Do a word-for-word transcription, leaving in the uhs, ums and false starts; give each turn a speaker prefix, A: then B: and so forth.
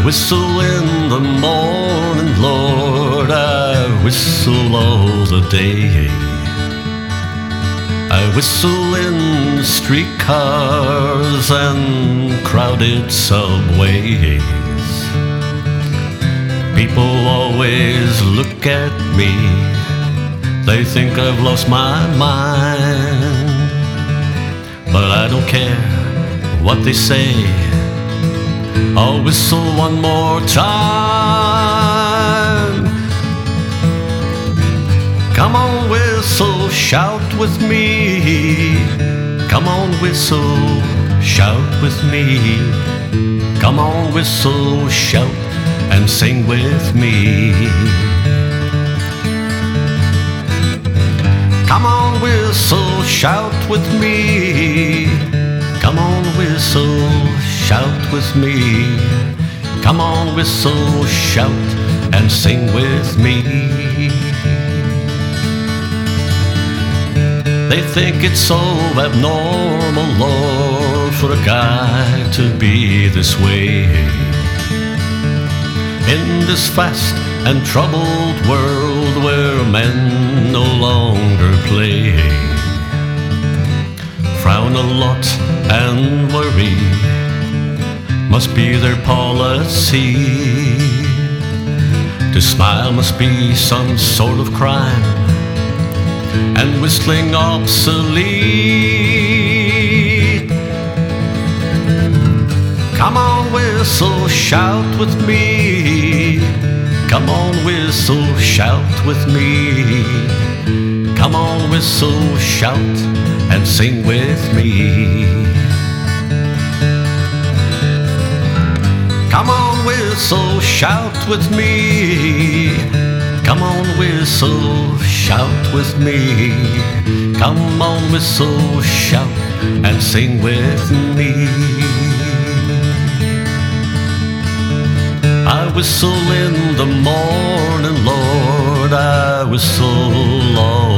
A: whistle in the morning, Lord, I whistle all the day. I whistle in streetcars and crowded subways. People always look at me, they think I've lost my mind. But I don't care what they say, I'll whistle one more time. Come on, whistle, shout with me. Come on, whistle, shout with me. Come on, whistle, shout and sing with me. Come on, whistle, shout with me. Come on, whistle, shout with me. Come on, whistle, shout and sing with me. They think it's so abnormal, Lord, for a guy to be this way. In this fast and troubled world where men no longer play, frown a lot and worry must be their policy. To smile must be some sort of crime, and whistling obsolete. Come on, whistle, shout with me. Come on, whistle, shout with me. Come on, whistle, shout and sing with me. Come on, whistle, shout with me. Come on, whistle, shout with me. Come on, whistle, shout and sing with me. I whistle in the morning, Lord, I whistle all